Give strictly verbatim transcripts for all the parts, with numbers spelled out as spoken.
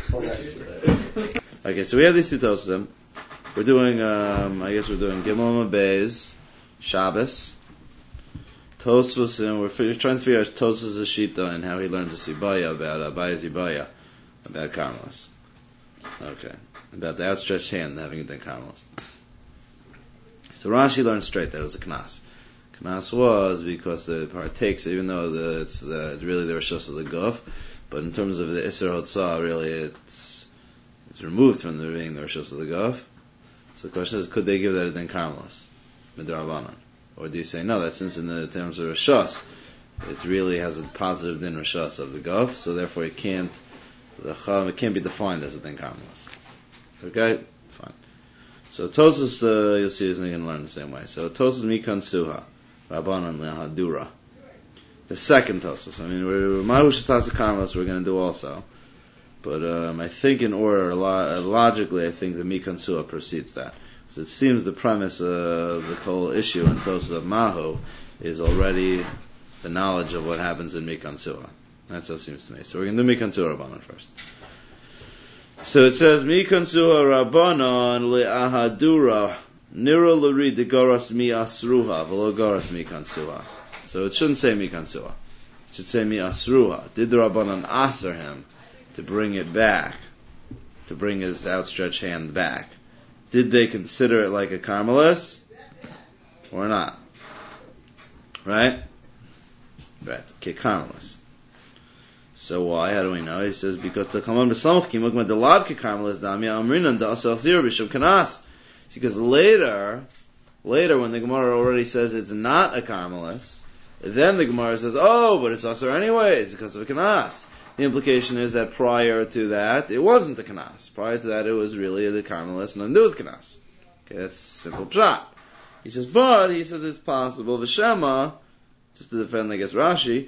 Okay, so we have these two Tosasim. We're doing, um, I guess we're doing Gimel Mabez, Shabbos, Tosfos, and we're fig- trying to figure out Tosfos' Shita and how he learns the Sibaya about Abaya's Ibaya, about Carmelis. Okay, about the outstretched hand having it done Carmelis. So Rashi learned straight that it was a Knas. Knas was because it partakes, even though the, it's, the, it's really the Rishos of the Guf, but in terms of the Isser Hotzah, really it's it's removed from the being the Rishos of the Guf. So the question is, could they give that a din Carmelis, Midrabanan? Or do you say, no, that since in the terms of Rishos, it really has a positive din Rishos of the Guf, so therefore it can't, the Chum, it can't be defined as a din Carmelis. Okay? Fine. So Tosas, uh, you'll see, isn't going to learn the same way. So Tosas Mikan Suha, Rabbanan Lehadura. The second Tosas. I mean, we're Mahushatas Carmelis we're going to do also. But um, I think in order, lo- logically, I think the Mikan Suha precedes that. So it seems the premise of the whole issue in Tosas of Mahu is already the knowledge of what happens in Mikan Suha. That's what it seems to me. So we're going to do Mikan Suha Rabbanan first. So it says, Mikan Suha Rabbanan le'ahadura nira l'ri degoras mi asruha v'lo goras Mikan Suha. So it shouldn't say Mikan Suha. It should say mi asruha. Did the Rabbanan aser him to bring it back, to bring his outstretched hand back? Did they consider it like a Carmelis or not? Right? Right. Okay, Carmelis. So why? How do we know? He says because the Kaman B'Samach Kimuk the Lav Ki Carmelis Damya Amrinan Da Asel Zir B'Shem Kanas. Because later, later when the Gemara already says it's not a Carmelis, then the Gemara says, oh, but it's Asur anyways because of a Kanas. The implication is that prior to that, it wasn't the Kanas. Prior to that, it was really the Carmelis and undo with Kanas. Okay, that's simple pshat. He says, but, he says it's possible, V'shema, just to defend, I guess, Rashi,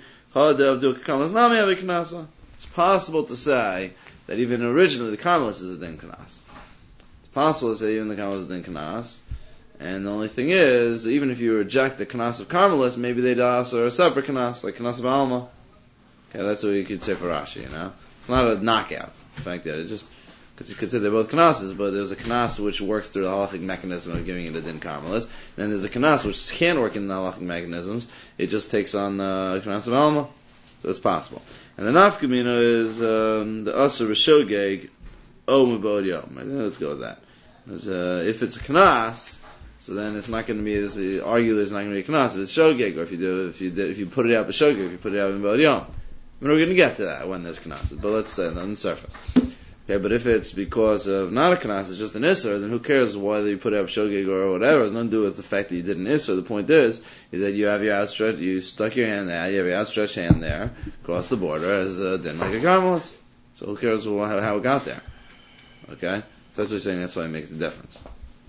it's possible to say that even originally the Carmelis is a din Kanas. It's possible to say even the Carmelis is a din Kanas, and the only thing is, even if you reject the Kanas of Carmelis, maybe they das are a separate Kanas, like Kanas of Alma. Okay, that's what you could say for Rashi, you know. It's not a knockout. In fact, yeah, it just, because you could say they're both Kanases, but there's a Kanas which works through the halachic mechanism of giving it a din Carmelis. Then there's a Kanas which can't work in the halachic mechanisms. It just takes on the uh, Kanas of Alma. So it's possible. And the Nafkamina is um, the Asur B'Shogeg O Mebod Yom. I think let's go with that. Uh, if it's a Kanas, so then it's not going to be as arguably it's not going to be a Kanas. If it's Shogeg, or if you do, if you did, if you put it out B'Shogeg, if you put it out in Mebod Yom. I mean, we're going to get to that when there's Kanas, but let's say on the surface. Okay, but if it's because of not a Kanas, it's just an Isser, then who cares whether you put out Shogeg or whatever? It has nothing to do with the fact that you did an Isser. The point is, is that you have your outstretched, you stuck your hand there, you have your outstretched hand there, across the border, as a din like a Carmelis. So who cares how, how it got there? Okay? So that's what he's saying, that's why it makes the difference.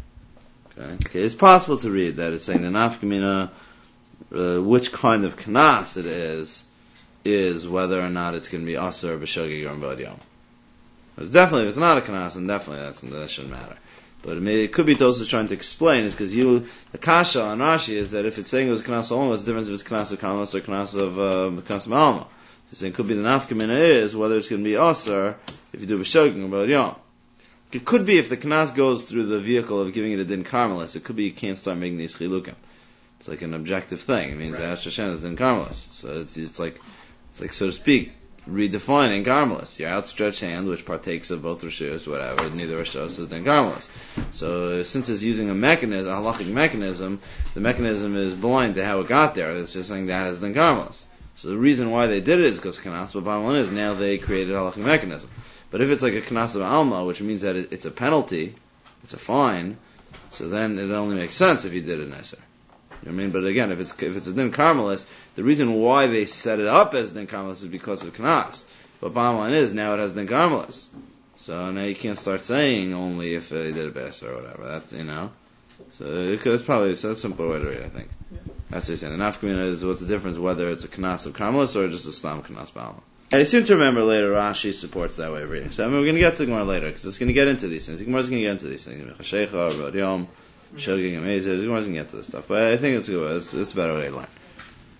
Okay? Okay, it's possible to read that it's saying the Nafkamina, uh, which kind of Kanas it is, is whether or not it's going to be Asur, B'Shogeg, or Mebod Yom. It's definitely, if it's not a Kanas, then definitely that's, that shouldn't matter. But it, may, it could be Tosfos trying to explain, is because you, the Kasha on Rashi is that if it's saying it was Kanas of Alma, what's the difference if it's Kanas of Carmelis or Kanas of, uh, Kanas of Alma? He's saying it could be the Nafkamina is whether it's going to be Asur if you do B'Shogeg or Mebod Yom. It could be if the Kanas goes through the vehicle of giving it a din Carmelis, it could be you can't start making these Chilukim. It's like an objective thing. It means that Hashem is din Carmelis. So it's, it's like, It's like, so to speak, redefining Carmelis. Your outstretched hand, which partakes of both Rishos, whatever, neither Rishos is then Carmelis. So, uh, since it's using a mechanism, a halachic mechanism, the mechanism is blind to how it got there. It's just saying that is then Carmelis. So the reason why they did it is because Kanas, but bottom line is, now they created a halachic mechanism. But if it's like a Kanas of Alma, which means that it's a penalty, it's a fine, so then it only makes sense if you did it Neser. You know what I mean? But again, if it's if it's a din Carmelis, the reason why they set it up as din Carmelis is because of Kanas. But bottom line is, now it has din Carmelis. So now you can't start saying only if they did it best or whatever. That's, you know. So it's probably so that's a simple way to read, I think. Yeah. That's what he's saying. The Nafkamina is what's the difference whether it's a Kanas of Carmelis or just a Stam Kanas B'Alma. I seem to remember later Rashi supports that way of reading. So I mean, we're going to get to the Gemara later because it's going to get into these things. The Gemara's going to get into these things. Chashecha, Rabbi Yom, Shogeg, Amazes. The Gemara's going to get to this stuff. But I think it's good. It's, it's a better way to learn.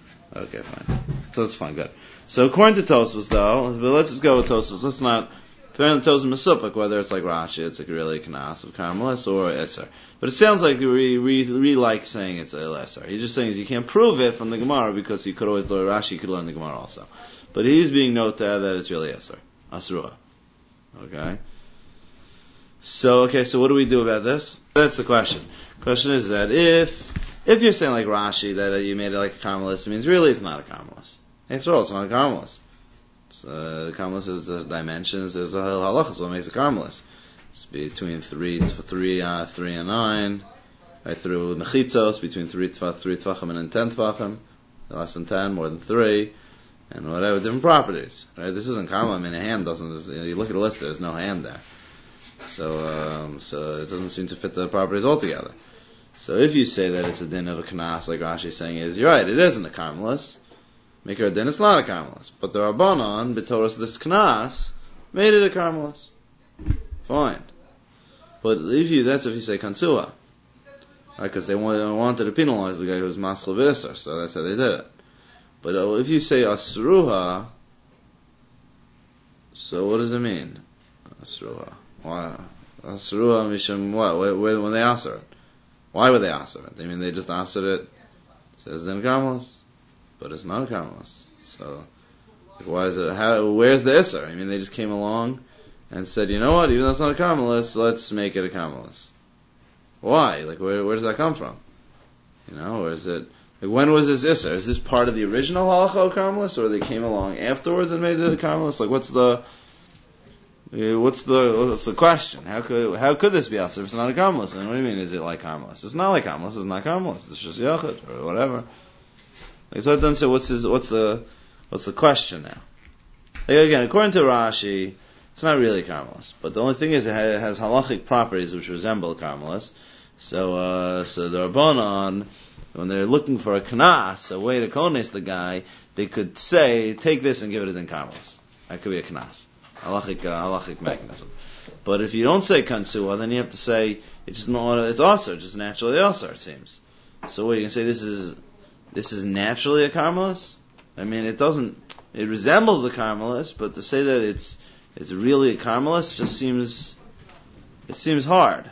Okay, fine. So it's fine, good. So according to Tosfos, though, but let's just go with Tosfos. Let's not Apparently, Tosfos Mesupik, whether it's like Rashi, it's like really a Kanas of Karmelis, or Isser. But it sounds like we we, we like saying it's a Isser. He's just saying you can't prove it from the Gemara because you could always learn Rashi, you could learn the Gemara also. But he's being noted that it's really Isser. Asruha. Okay? So, okay, so what do we do about this? That's the question. The question is that if if you're saying like Rashi, that uh, you made it like a Karmelis, it means really it's not a Karmelis. After all, it's not a Karmelis. Uh, the Karmelis is the dimensions. There's a halachas. What makes a Karmelis? It's between three, three, uh, three and nine. Right through mechitzos between three, tva, three tvachim and ten tvachim. Less than ten, more than three, and whatever different properties. Right? This isn't Karmelis. I mean, a hand doesn't. You know, you look at the list. There's no hand there. So, um, so it doesn't seem to fit the properties altogether. So, if you say that it's a din of a kanas, like Rashi is saying, is you're right. It isn't a Karmelis. Make her a din, it's not a Karmelis. But the Rabbanon, b'toras this Knas, made it a Karmelis. Fine. But if you, that's if you say Kansua. Right, because they wanted, wanted to penalize the guy who was Maschel V'Isser, so that's how they did it. But uh, if you say Asruha, so what does it mean? Asruha. Why? Asruha Misham, what? When, when they answer it. Why would they answer it? I mean, they just answered it, says then Karmelis. But it's not a Karmelis. So, like, why is it, how, where's the Isser? I mean, they just came along and said, you know what, even though it's not a Karmelis, let's make it a Karmelis. Why? Like, where, where does that come from? You know, or is it, like, when was this Isser? Is this part of the original halacha of Karmelis, or they came along afterwards and made it a Karmelis? Like, what's the, what's the, what's the question? How could, how could this be Isser if it's not a Karmelis? And what do you mean, is it like Karmelis? It's not like Karmelis, it's not Karmelis, it's just Yachid, or whatever. Like, so it doesn't say what's his, what's the, what's the question now? Like, again, according to Rashi, it's not really a Karmelis. But the only thing is it has, it has halachic properties which resemble a Karmelis. So, uh, so the Rabbanon, when they're looking for a Knas, a way to kones the guy, they could say, take this and give it a din Karmelis. That could be a Knas. Halachic, uh, halachic mechanism. But if you don't say Kansua, then you have to say, it's just not, it's also, just naturally also, it seems. So what, you can say this is, This is naturally a Karmelis? I mean, it doesn't, it resembles the Karmelis, but to say that it's, it's really a Karmelis just seems, it seems hard.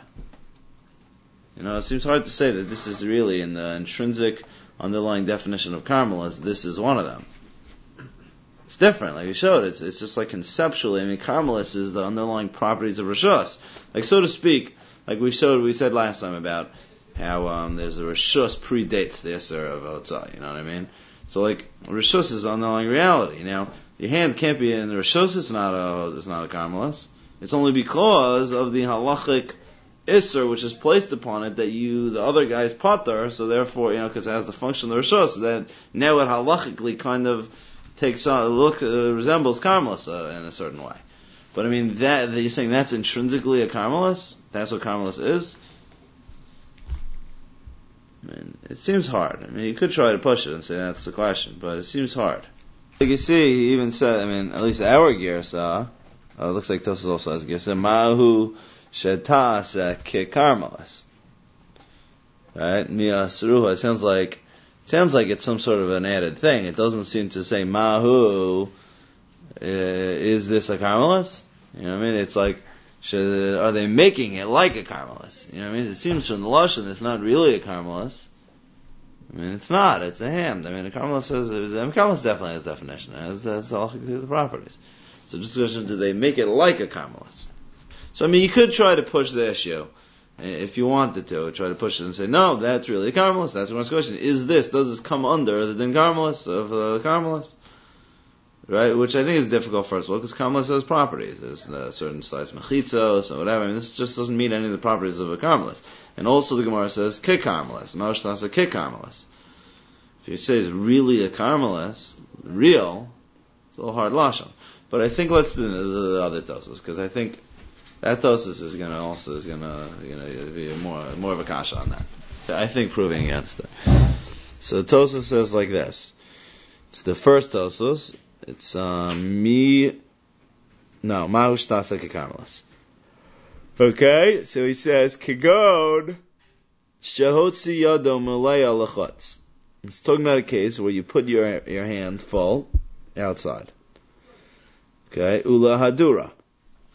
You know, it seems hard to say that this is really in the intrinsic underlying definition of Karmelis, this is one of them. It's different, like we showed, it's, it's just like conceptually, I mean, Karmelis is the underlying properties of Rishus. Like, so to speak, like we showed, we said last time about how um, there's a Rishus predates the Isser of Otzah, you know what I mean? So like, Rishus is underlying reality. Now, your hand can't be in the Rishus, it's not a, it's not a Karmelis. It's only because of the halachic Isser which is placed upon it that you, the other guy is pater, so therefore, you know, because it has the function of the Rishus, so then now it halachically kind of takes on, look, uh, resembles Karmelis uh, in a certain way. But I mean, that, you're saying that's intrinsically a Karmelis? That's what Karmelis is? I mean, it seems hard. I mean, you could try to push it and say that's the question, but it seems hard. Like you see, he even said, I mean, at least our Girsa, uh, it looks like Tosfos also has Girsa, Mahu Shetas Ke Karmelis. Right? Miasruha. It sounds like, it sounds like it's some sort of an added thing. It doesn't seem to say, Mahu, uh, is this a Karmelis? You know what I mean? It's like, should, are they making it like a Karmelis? You know what I mean? It seems from the Lashon it's not really a Karmelis. I mean, it's not. It's a hand. I mean, a Karmelis says, a Karmelis definitely has definition. It has, has all the properties. So just the question, do they make it like a Karmelis? So I mean, you could try to push the issue. If you wanted to, try to push it and say, no, that's really a Karmelis. That's the next question. Is this, does this come under the din Karmelis of the Karmelis? Right, which I think is difficult first of all, because Karmelis has properties. There's uh, certain size mechitzos or whatever. I mean, this just doesn't meet any of the properties of a Karmelis. And also the Gemara says ke Karmelis, Ma'ushtasa ke Karmelis. If you say it's really a Karmelis, real, it's a little hard lashon. But I think let's do the, the other Tosfos, because I think that Tosfos is going to also is going to you know be more more of a kasha on that. So I think proving against it. So Tosfos says like this. It's the first Tosfos. It's um, me, no, Ma'ushtasa ke Karmelis. Okay, so he says, Kegod, Shehotzi Yado Malaya Lachotz. It's talking about a case where you put your your hand full outside. Okay, Ula Hadura.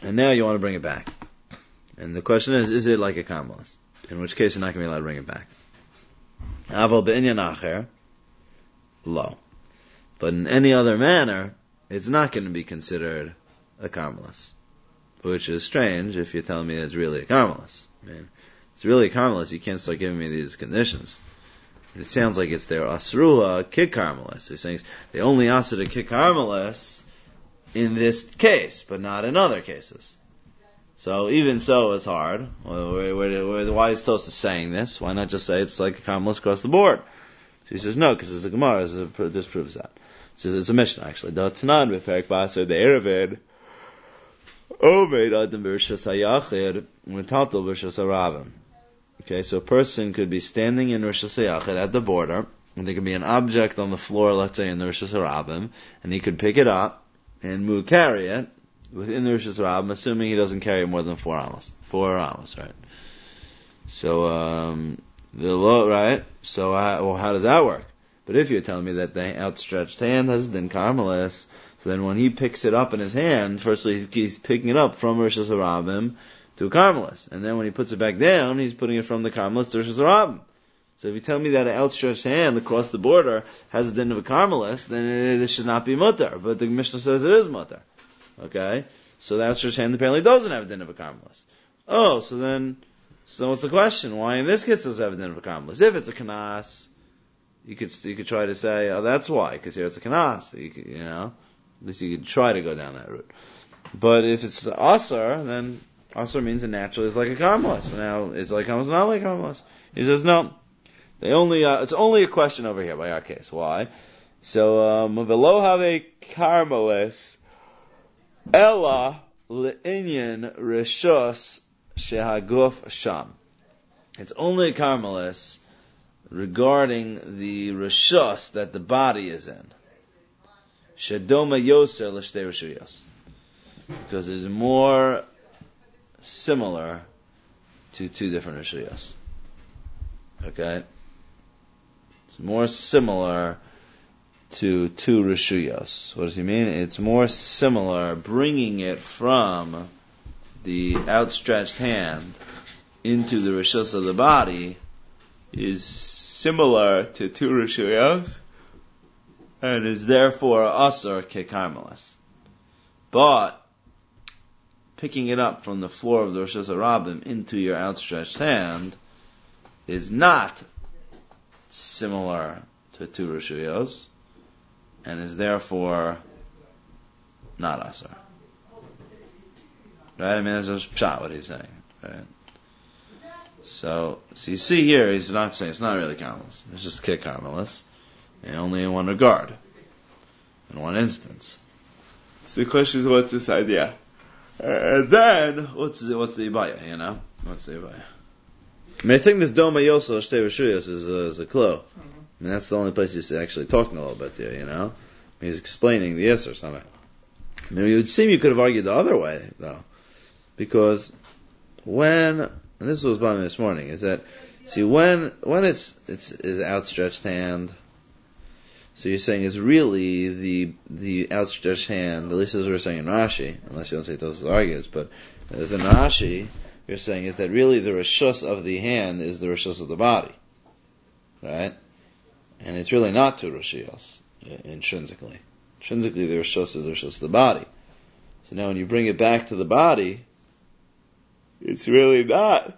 and now you want to bring it back. And the question is, is it like a karmelis? In which case you're not going to be allowed to bring it back. Aval be'inyan acher, lo. But in any other manner, it's not going to be considered a karmelis. Which is strange if you're telling me that it's really a karmelis. I mean, it's really a karmelis, you can't start giving me these conditions. It sounds like it's their asruha kick karmelis. They're saying they only asked to kick karmelis in this case, but not in other cases. So even so, it's hard. Why is Tosafos saying this? Why not just say it's like a karmelis across the board? She says no, because it's a Gemara. This proves that. She says it's a Mishnah actually. The Tanan b'Perek Ba'aser the Erevid Omed Adam b'Rishas Hayachid Metaltel b'Rishas Harabim. Okay, so a person could be standing in Rishas Hayachid at the border, and there could be an object on the floor, let's say in the Rishas Harabim, and he could pick it up and move, carry it within the Rishas Harabim, assuming he doesn't carry more than four amos. Four amos, right? So, um, the law, right? So, uh, well, how does that work? But if you're telling me that the outstretched hand has din karmelis, so then when he picks it up in his hand, firstly he's, he's picking it up from Rishas Harabim to a karmelis, and then when he puts it back down, he's putting it from the karmelis to Rishas Harabim. So if you tell me that an outstretched hand across the border has a din of a karmelis, then it, this should not be mutter. But the Mishnah says it is mutter. Okay? So the outstretched hand apparently doesn't have a din of a karmelis. Oh, so then, so what's the question? Why in this case does it have a din of a karmelis? If it's a kanas, you could, you could try to say, oh, that's why, because here it's a kanas. You, could, you know, at least you could try to go down that route. But if it's the asar, then asar means it naturally is like a karmelis. Now, is like karmelis not like karmelis? He says, no. They only, uh, it's only a question over here by our case. Why? So, um, v'lo have a karmelis, ella le'inyan rishos shehaguf sham. It's only a karmelis regarding the rishos that the body is in. Shedoma yoser l'shtei rishuyos. Because it's more similar to two different rishuyos. Okay? It's more similar to two rishuyos. What does he mean? It's more similar, bringing it from the outstretched hand into the rishus of the body is similar to two rishuyos, and is therefore asur kekarmelis. But picking it up from the floor of the Rishas Harabim into your outstretched hand is not similar to two rishuyos, and is therefore not asur. Right? I mean, that's just pshat what he's saying. Right? So, so you see here, he's not saying, it's not really karmelis. It's just kick karmelis. And only in one regard. In one instance. So the question is, what's this idea? Uh, and then, what's the, what's the ibaya, you know? What's the ibaya? I mean, I think this Doma Yoso Shtei Rishuyos is a, is a clue. Mm-hmm. I mean, that's the only place he's actually talking a little bit there, you know? He's explaining the yes or something. I mean, it would seem you could have argued the other way, though. Because when, and this was by me this morning, is that, see, when, when it's, it's, it's outstretched hand, so you're saying it's really the, the outstretched hand, at least as we're saying in Rashi, unless you don't say those argues, but in Rashi, you're saying is that really the rishus of the hand is the rishus of the body. Right? And it's really not two rishuyos, intrinsically. Intrinsically, the rishus is the rishus of the body. So now when you bring it back to the body, it's really not,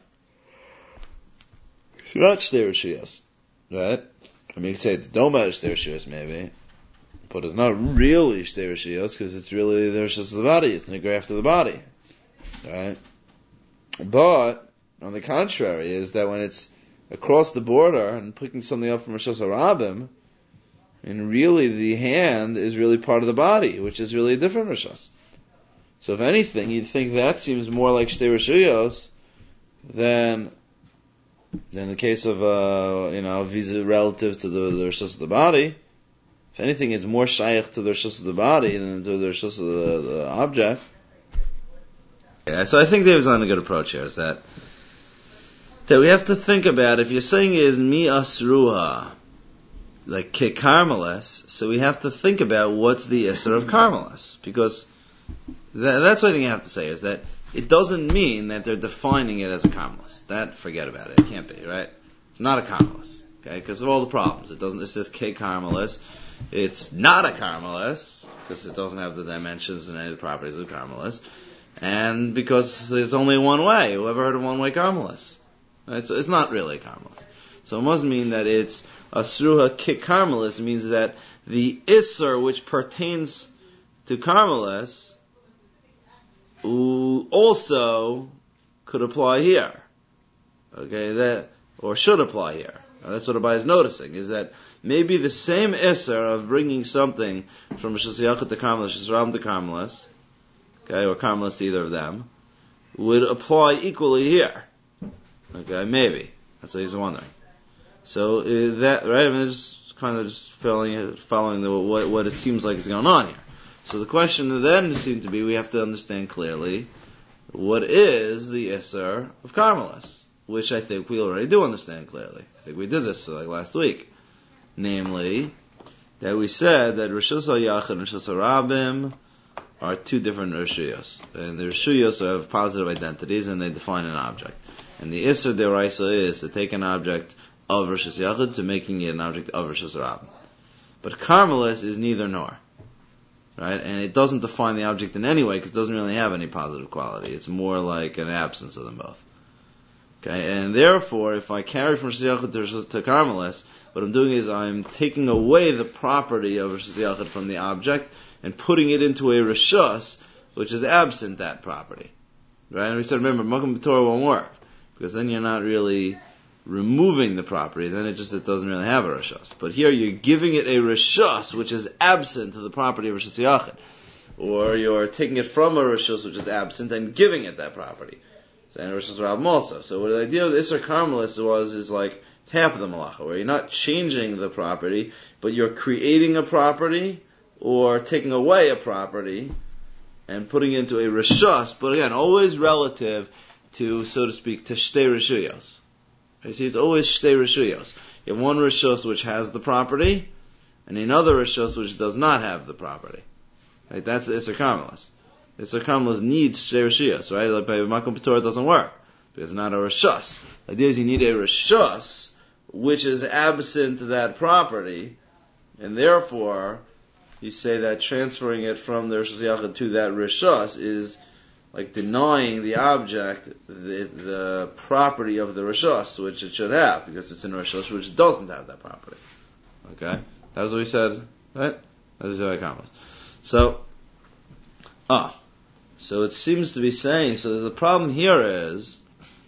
it's not shtei rishuyos. Right? I mean, you could say it's doma shtei rishuyos maybe, but it's not really shtei rishuyos because it's really the rishus of the body. It's an graft of the body. Right? But, on the contrary, is that when it's across the border and picking something up from Rishos Harabim, and really the hand is really part of the body, which is really a different Rishos. So if anything, you'd think that seems more like Shtei Rishuyos than, than the case of, uh, you know, visa relative to the, the Rishos of the body. If anything, it's more shaykh to the Rishos of the body than to the Rishos of the, the object. Yeah, so I think there's on a good approach here, is that that we have to think about, if you're saying is mi asruha, like kekarmelis, so we have to think about what's the isser of karmelis, because that, that's what I think you have to say, is that it doesn't mean that they're defining it as a karmelis. That, forget about it. It can't be, right? It's not a karmelis, okay? Because of all the problems. It doesn't, it says K karmelis. It's not a karmelis, because it doesn't have the dimensions and any of the properties of karmelis. And because there's only one way. Whoever heard of one-way karmelis? Right? So it's not really a karmelis. So it must mean that it's a sruha K karmelis. It means that the isser which pertains to karmelis also could apply here. Okay, that, or should apply here. Now, that's what Abai is noticing, is that maybe the same isser of bringing something from Rishus Yachid to karmelis, Rishus Rabban to karmelis, okay, or karmelis to either of them, would apply equally here. Okay, maybe. That's what he's wondering. So, uh, that, right, I mean, just kind of just following, following the, what, what it seems like is going on here. So the question then seemed to be, we have to understand clearly, what is the Isser of karmelis? Which I think we already do understand clearly. I think we did this like last week. Namely, that we said that Rishus HaYachid and Rishus HaRabim are two different Rishuyos. And the Rishuyos have positive identities and they define an object. And the Isser Deraisa is to take an object of Rishus Yachid to making it an object of Rishus HaRabim. But karmelis is neither nor. Right? And it doesn't define the object in any way because it doesn't really have any positive quality. It's more like an absence of them both. Okay? And therefore, if I carry from Rishus Yachid to, to karmelis, what I'm doing is I'm taking away the property of Rishus Yachid from the object and putting it into a Rishus, which is absent that property. Right? And we said, remember, Makom B'Torah won't work because then you're not really removing the property, then it just it doesn't really have a Rishus. But here you're giving it a Rishus, which is absent to the property of Rishus Yachid. Or you're taking it from a Rishus, which is absent, and giving it that property. So, and Rishus Rabban also. So what the idea of the Isser karmelis was, is like, it's half of the malacha, where you're not changing the property, but you're creating a property, or taking away a property, and putting it into a Rishus, but again, always relative to, so to speak, to Shtei Rishuyos. You see, it's always Shtei Rishuyos. You have one Rishus which has the property, and another Rishus which does not have the property. Right? That's the Isser karmelis. Isser karmelis needs Shtei Rishuyos, right? Like by Makom B'Torah it doesn't work, because it's not a Rishus. The idea is you need a Rishus which is absent to that property, and therefore, you say that transferring it from the Rishus Yachid to that Rishus is like denying the object the, the property of the Rishus, which it should have, because it's in a Rishus which doesn't have that property. Okay? That was what we said, right? That is very common. So, ah, so it seems to be saying, so the problem here is,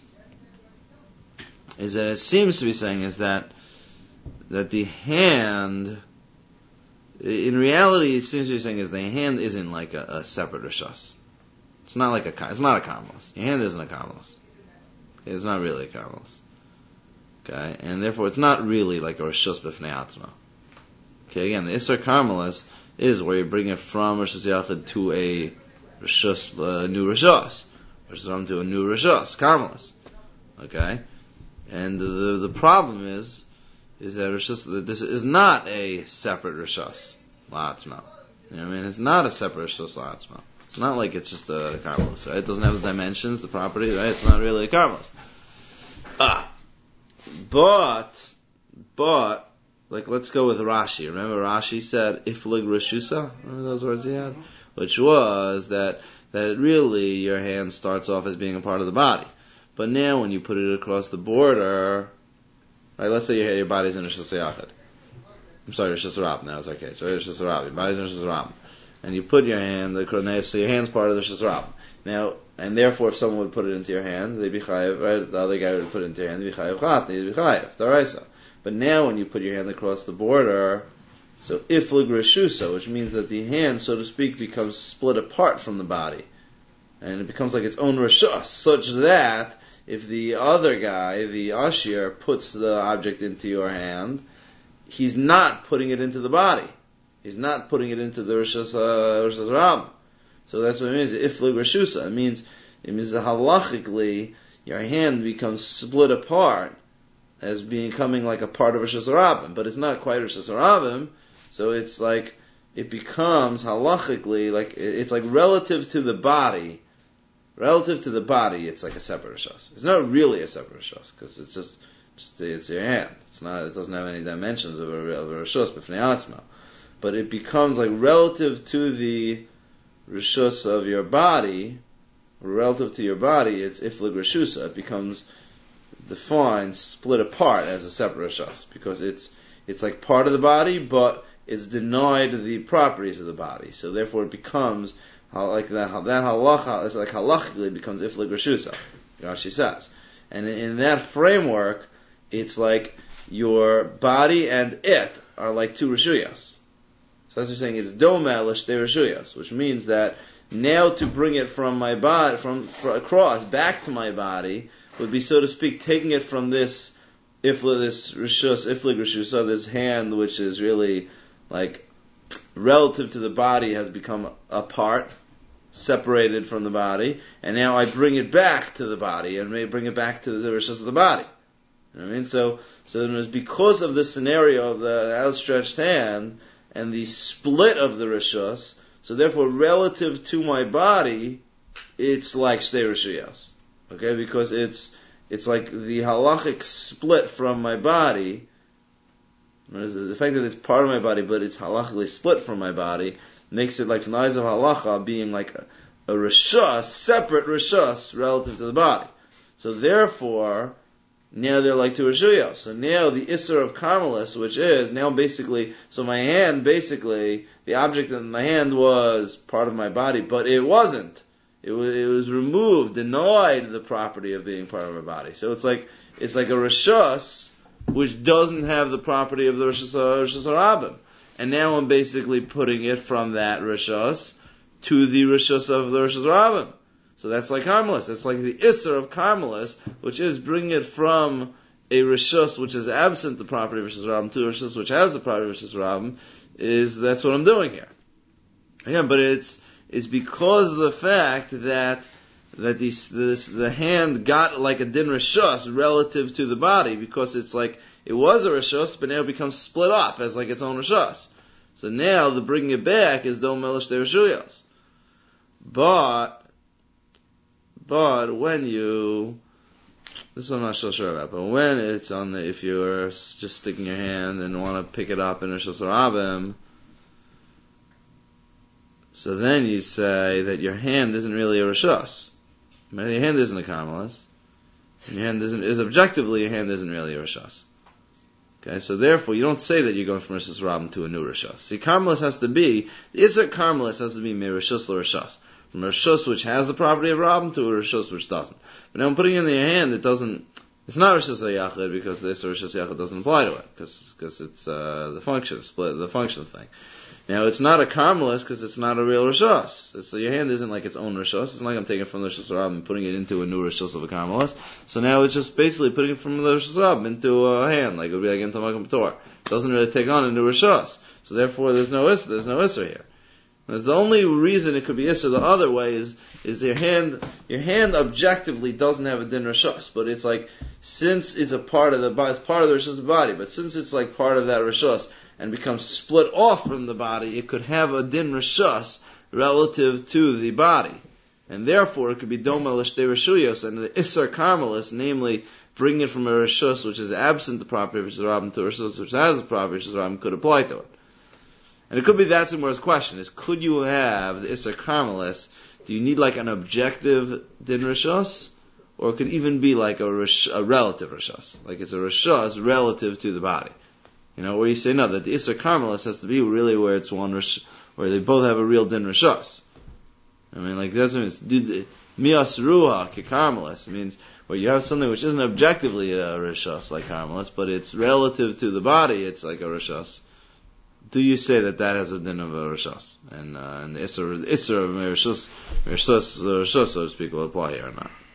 is that it seems to be saying is that, that the hand, in reality it seems to be saying is the hand isn't like a, a separate Rishus. It's not like a, it's not a karmelis. Your hand isn't a karmelis. Okay, it's not really a karmelis. Okay, and therefore it's not really like a rishus b'fnei atzma. Okay, again, the Isser karmelis is where you bring it from Rishus Yachid to a rishus, a uh, new rishus, Rishus to a new rishus, karmelis. Okay, and the, the the problem is is that rishus, that this is not a separate rishus la'atzma. You know what I mean? It's not a separate rishus la'atzma. It's not like it's just a karmelis, right? It doesn't have the dimensions, the property, right? It's not really a karmelis. Ah. But, but, like, let's go with Rashi. Remember Rashi said, iflig reshusa? Remember those words he had? Which was that, that really your hand starts off as being a part of the body. But now when you put it across the border, right, let's say your, your body's in Rishus Yachid. I'm sorry, Rishus Rabban, that was our case, right? Rishus Rabban. Your body's in Rishus Rabban. And you put your hand, the so your hand's part of the Rishus Rabban. Now, and therefore, if someone would put it into your hand, they'd be chayiv, right? The other guy would put it into your hand, they'd be chayiv chat, they'd be chayiv, daraisa. But now, when you put your hand across the border, so iflig reshusa, which means that the hand, so to speak, becomes split apart from the body. And it becomes like its own rishus, such that if the other guy, the ashir, puts the object into your hand, he's not putting it into the body. He's not putting it into the Rishus uh, Rishus Rabban. So that's what it means. Iflig Rishusa. It means it means that halachically your hand becomes split apart as becoming like a part of Rishus Rabban, but it's not quite Rishus Rabban. So it's like it becomes halachically, like, it's like relative to the body, relative to the body, it's like a separate rishos. It's not really a separate rishos, because it's just, just, it's your hand. It's not, it doesn't have any dimensions of a, of a rishos, b'fnei atzma. But it becomes like relative to the rishos of your body, relative to your body, it's iflig rishusa. It becomes defined, split apart as a separate rishos, because it's, it's like part of the body, but it's denied the properties of the body. So therefore it becomes, how, like that, how that halacha, it's like halachically becomes iflig rishusa, Rashi says. And in, in that framework, it's like your body and it are like two rishuyas. So that's what you're saying, it's domeh l'shtei rishuyas, which means that now to bring it from my body, from, from across, back to my body, would be, so to speak, taking it from this, if this rishus, iflig rishusa, this hand, which is really, like, relative to the body, has become apart, separated from the body, and now I bring it back to the body, and may bring it back to the rishus of the body. You know what I mean? So, so it was because of this scenario of the outstretched hand, and the split of the rishus, so therefore, relative to my body, it's like shtei rishuyas. Okay, because it's it's like the halachic split from my body. The fact that it's part of my body, but it's halachically split from my body, makes it like from the eyes of halacha being like a, a rishus, separate rishus relative to the body. So therefore, now they're like two rishuyos. So now the Isser of Carmelis, which is now basically, so my hand basically, the object in my hand was part of my body, but it wasn't. It was, it was removed, denied the property of being part of my body. So it's like, it's like a rishus, which doesn't have the property of the rishus harabim. And now I'm basically putting it from that rishus to the rishus of the rishus harabim. So that's like Carmelis. It's like the Isser of Carmelis, which is bringing it from a rishus which is absent the property of rishus harabim to a rishus which has the property of rishus harabim. Is that's what I'm doing here. Again, but it's it's because of the fact that that this, this the hand got like a din rishus relative to the body, because it's like it was a rishus, but now it becomes split up as like its own rishus. So now the bringing it back is dom melish de rishuyos. But But when you, this I'm not so sure about, but when it's on the, if you're just sticking your hand and want to pick it up in Rishus Harabim, so then you say that your hand isn't really a Rishus. Maybe your hand isn't a Carmelis, and your hand isn't, is objectively your hand isn't really a Rishus. Okay, so therefore you don't say that you're going from Rishus Harabim to a new Rishus. See, Carmelis has to be, the Isser Carmelis has to be me Rishus lo Rishus. From a rishus which has the property of Rabban to a rishus which doesn't. But now I'm putting it in your hand, it doesn't, it's not rishus hayachid, because this rishus hayachid doesn't apply to it, because, because it's, uh, the function, split, the function thing. Now it's not a Carmelis, because it's not a real rishus. So your hand isn't like its own rishus. It's not like I'm taking it from the rishus Rabban and putting it into a new rishus of a Carmelis. So now it's just basically putting it from the rishus Rabban into a hand, like it would be like into Makam Torah. It doesn't really take on a new rishus. So therefore there's no isser, there's no isser here. Because the only reason it could be Isser the other way is, is your hand, your hand objectively doesn't have a din rishus, but it's like, since it's a part of the body, it's part of the rishus of the body, but since it's like part of that rishus and becomes split off from the body, it could have a din rishus relative to the body. And therefore it could be Doma l'shtei rishuyos, and the Isser Carmelis, namely, bringing it from a rishus which is absent the property of rishus Rabban to a rishus which has the property of rishus Rabban, could apply to it. And it could be that's Gemara's question, is could you have the Isser Carmelis, do you need like an objective din rishus, or it could even be like a, rish, a relative rishus, like it's a rishus relative to the body. You know, where you say no, that the Isser Carmelis has to be really where it's one rish, where they both have a real din rishus. I mean, like that's what it means. Mias ruha ki Carmelis means where you have something which isn't objectively a rishus like Carmelis, but it's relative to the body, it's like a rishus. Do you say that that has a din of a rishus, and uh, and the isser, the isser of rishus, rishus, so to speak, will apply here or not?